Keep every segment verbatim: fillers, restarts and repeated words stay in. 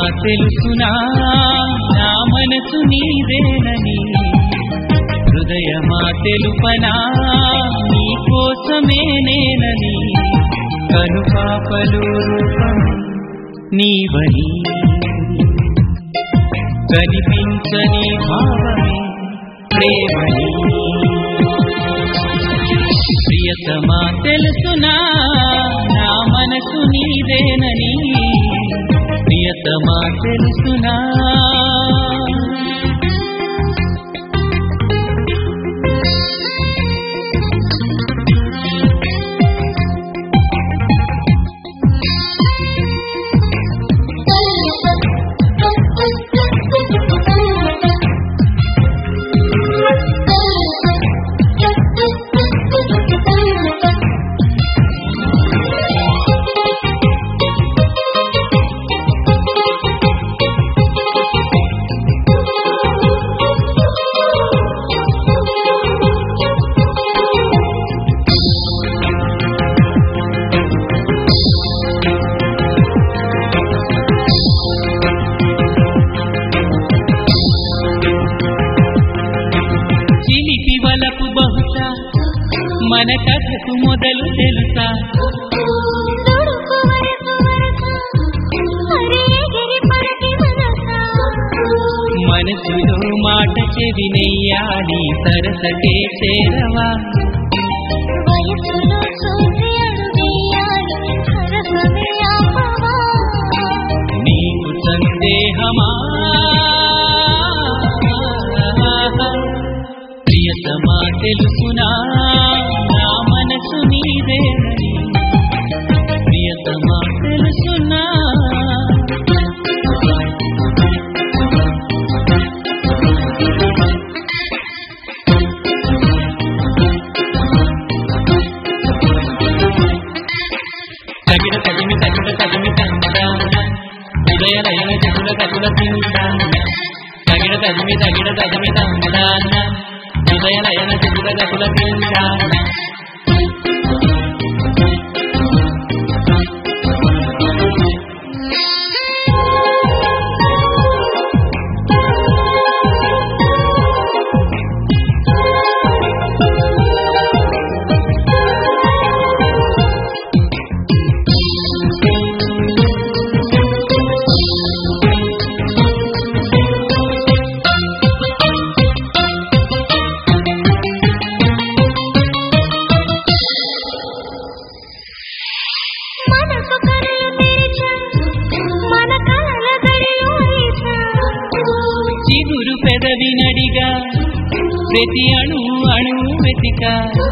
తెలుసునా నా మనసు నీదేనని హృదయమా తెలుపనా నీ కోసమే నేనని కనుపాపలు రూపం నీవని కనిపించని భావమే ప్రేమని ప్రియతమా తెలుసునా నా మనసు నీదేనని ప్రియతమా తెలుసునా మన కథకు మొదలు తెలుసా మనసులో మాట చెవినెయ్యాలి సరసకే చేరవా నీకు సందేహమా ప్రియతమా తెలుసునా నా మనసు నీదేనని ప్రియతమా తెలుసునా తగిన తగిమి తగిన తగిమి ఉదయ లయన చతుల కతుల తగిన తగిమి తగిన తగిమి తందాన ఉదయ లయన చతుల కతుల చిగురు పెదవి నడిగా ప్రతి అణు అణు వెతిక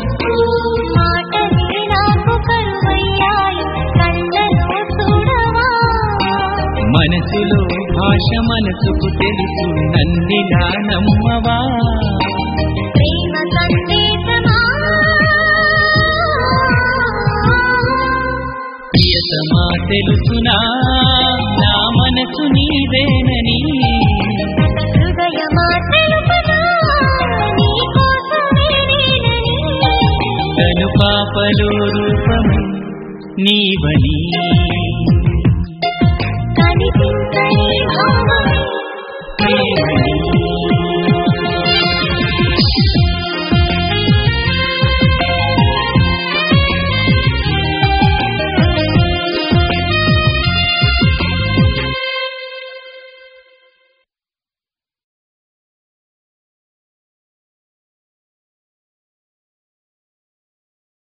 మనసులో భాష మనసుకు తెలుసు నన్నిలా నమ్మవా ప్రియతమా తెలుసునా నా మనసు నీదేనని కనుపాపలు రూపం నీవని